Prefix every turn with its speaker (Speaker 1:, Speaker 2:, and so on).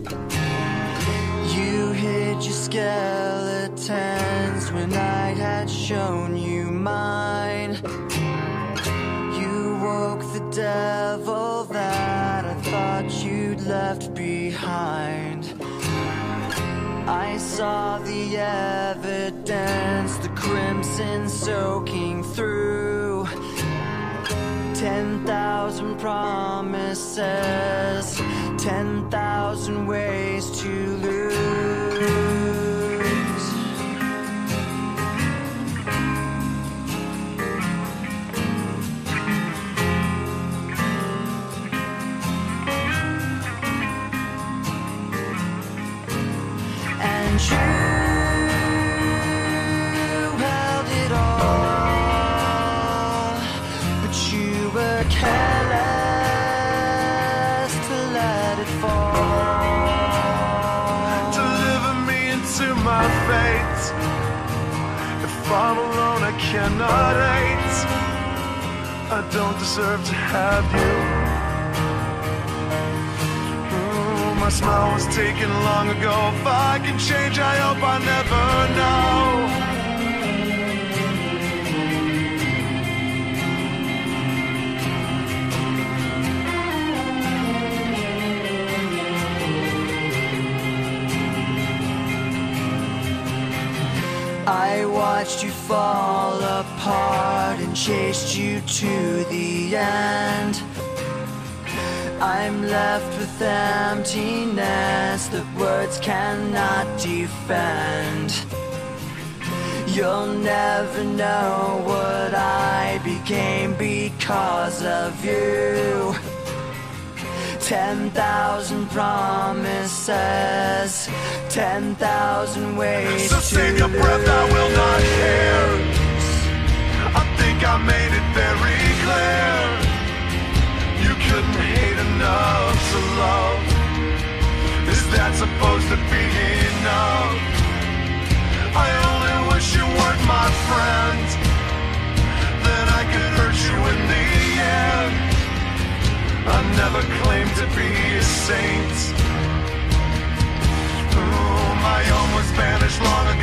Speaker 1: You hid your skeletons when I had shown you mine. You woke the devil that I thought you'd left behind. I saw the evidence, the crimson soaking through. 10,000 promises, 10,000 ways to lose. And you held it all, but you were careless to let it fall.
Speaker 2: Deliver me into my fate. If I'm alone, I cannot hate. I don't deserve to have you. My smile was taken long ago. If I can change, I hope I never know.
Speaker 1: I watched you fall apart and chased you to the end. I'm left with emptiness that words cannot defend. You'll never know what I became because of you. 10,000 promises, 10,000 ways
Speaker 2: So save your breath, I will not care. I think I made it very clear. You couldn't hate enough to love. Is that supposed to be enough? I only wish you weren't my friend. Then I could hurt you in the end. I never claimed to be a saint. My own was banished long ago.